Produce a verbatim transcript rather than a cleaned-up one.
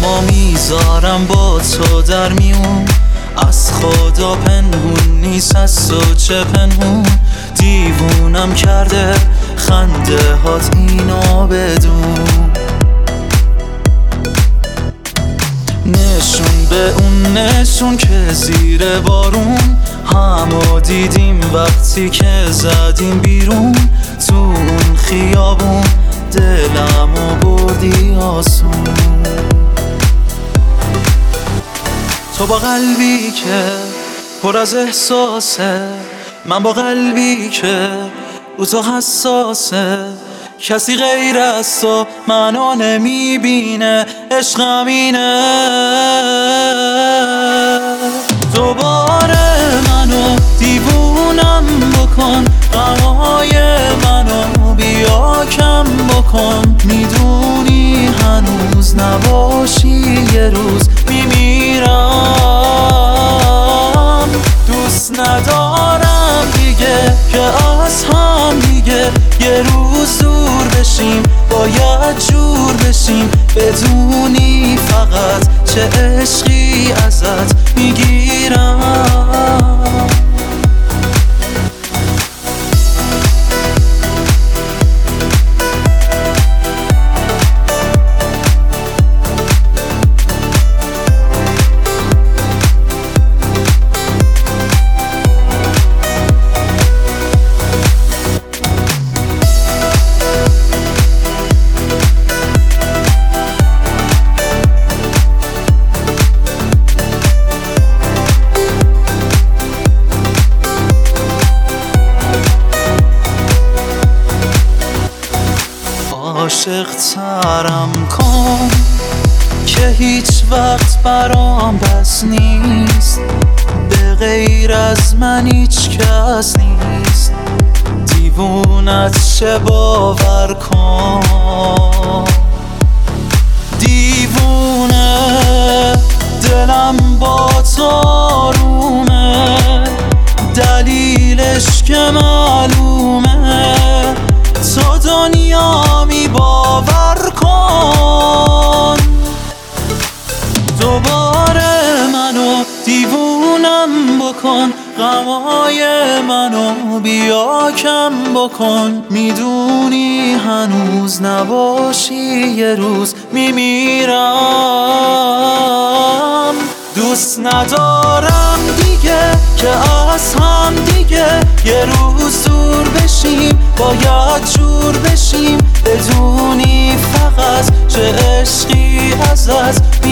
اما میذارم با تو در میون. از خدا پنهون نیست، از تو چه پنهون. دیوونم کرده خنده هات اینو بدون. نشون به اون نشون که زیر بارون همو دیدیم وقتی که زدیم بیرون. تو اون خیابون دلمو بردی آسون. تو با قلبی که پر از احساسه، من با قلبی که رو تو حساسه. کسی غیر از تو منو نمیبینه، عشقم اینه. دوباره منو دیوونم بکن، غمای منو بیا کم بکن. میدونی هنوز نباشی یه روز میمیرم. دوست ندارم دیگه که از هم دیگه یه روز دور بشیم، باید جور بشیم. بدونی فقط چه عشقی ازت میگیرم. عاشق ترم کن که هیچ وقت برام بس نیست. به غیر از من هیچ کس نیست. دیوونت چه باور کن. دیوونه دلم با تو آرومه، دلیلش که معلومه. تو دنیامی باور کن. دوباره منو دیوونم بکن، غمای منو بیا کم بکن. میدونی هنوز نباشی یه روز میمیرم. دوست ندارم دیگه که از هم دیگه یه روز دور بشیم، باید جور بشیم. بدونی فقط چه عشقی ازت